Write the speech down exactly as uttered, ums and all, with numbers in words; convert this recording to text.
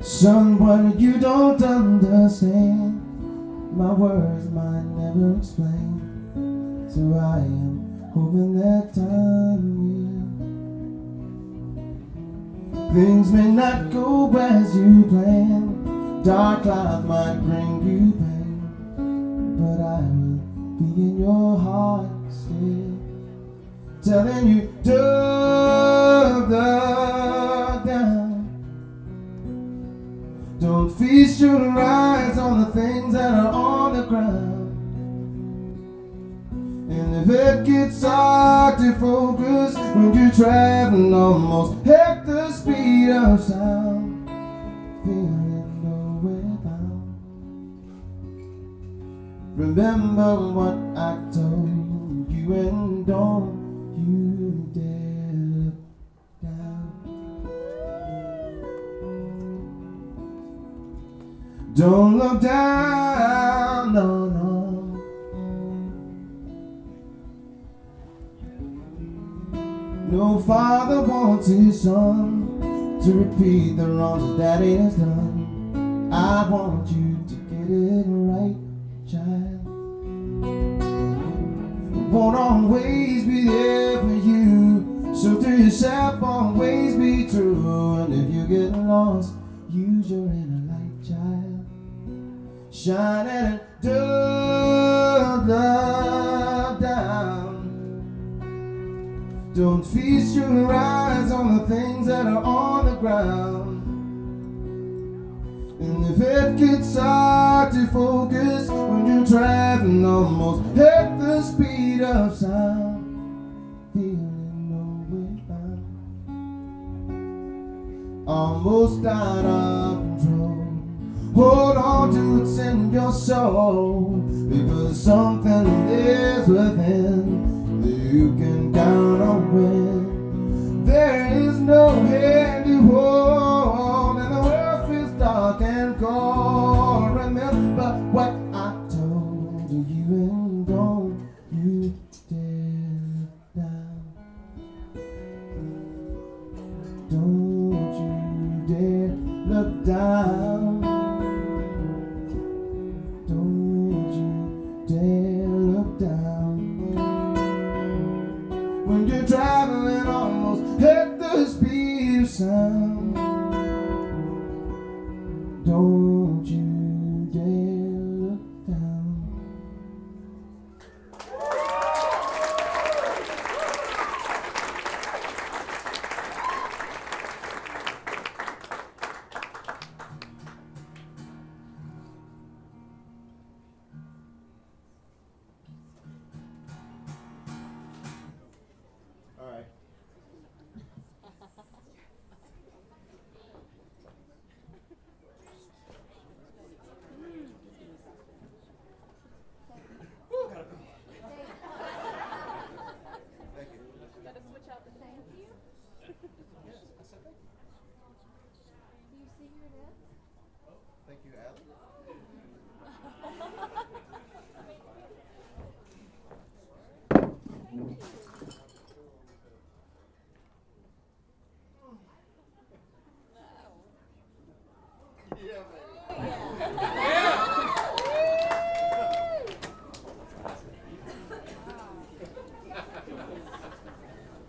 Someone you don't understand. My words might never explain. So I am hoping that time will. Things may not go as you plan. Dark clouds might bring you pain, but I will be in your heart still, telling you, dug down. Don't feast your eyes on the things that are on the ground. And if it gets hard to focus when you're traveling almost at the speed of sound, feeling nowhere bound, remember what I told you and don't you dare look down. Don't look down, no, no. No father wants his son to repeat the wrongs his daddy has done. I want you to get it right, child. I won't always be there for you, so to yourself always be true. And if you get lost, use your inner light, child. Shine and dug down. Don't feast your eyes on the things that are on the ground. And if it gets hard to focus when you're traveling almost at the speed of sound, feeling nowhere bound, almost out of control, hold on to what's in your soul, because something is within you can count on when there is no hand to hold and the world feels dark and cold. Remember what I told you and don't you dare down. Don't you dare look down. Don't you dare look down. When you're traveling almost at the speed of sound, don't you dare look down. All right. Woo, gotta go. Thank you. Gotta switch out the thank you. Yes, I said thank you. Do you see who it is? Thank you, Al.